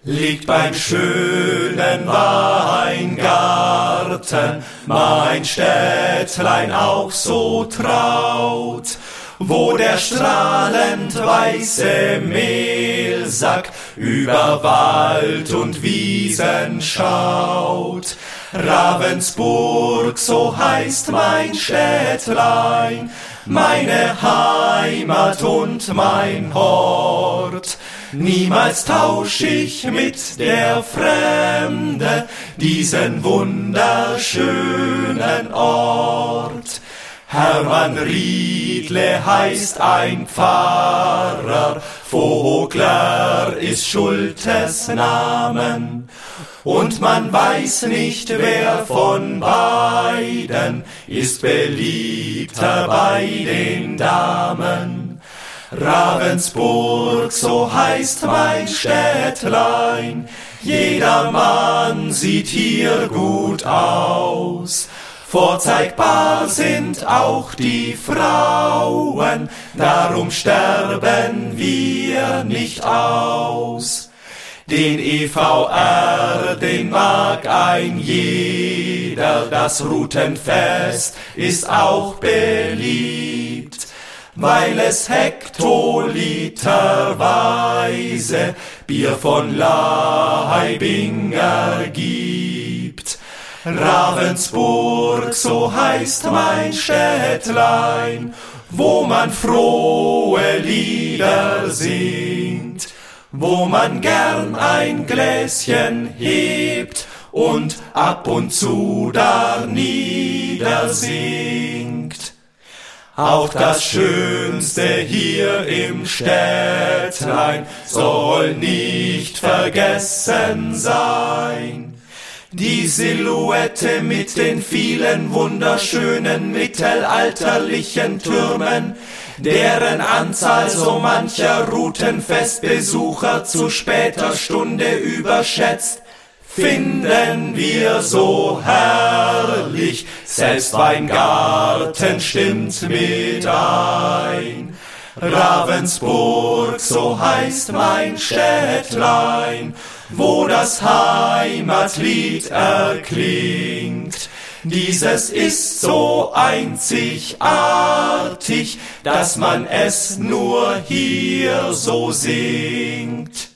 Liegt beim schönen Weingarten mein Städtlein auch so traut, wo der strahlend weiße Mehlsack über Wald und Wiesen schaut. Ravensburg, so heißt mein Städtlein, meine Heimat und mein Hort. Niemals tausch ich mit der Fremde diesen wunderschönen Ort. Hermann Riedle heißt ein Pfarrer, Vogler ist Schultes Namen. Und man weiß nicht, wer von beiden ist beliebter bei den Damen. Ravensburg, so heißt mein Städtlein, jedermann sieht hier gut aus. Vorzeigbar sind auch die Frauen, darum sterben wir nicht aus. Den EVR, den mag ein jeder, das Rutenfest ist auch beliebt, weil es hektoliterweise Bier von Leibinger gibt. Ravensburg, so heißt mein Städtlein, wo man frohe Lieder singt, wo man gern ein Gläschen hebt und ab und zu darniedersingt. Auch das Schönste hier im Städtlein soll nicht vergessen sein. Die Silhouette mit den vielen wunderschönen mittelalterlichen Türmen, deren Anzahl so mancher Rutenfestbesucher zu später Stunde überschätzt, finden wir so herrlich, selbst Weingarten stimmt mit ein. Ravensburg, so heißt mein Städtlein, wo das Heimatlied erklingt. Dieses ist so einzigartig, dass man es nur hier so singt.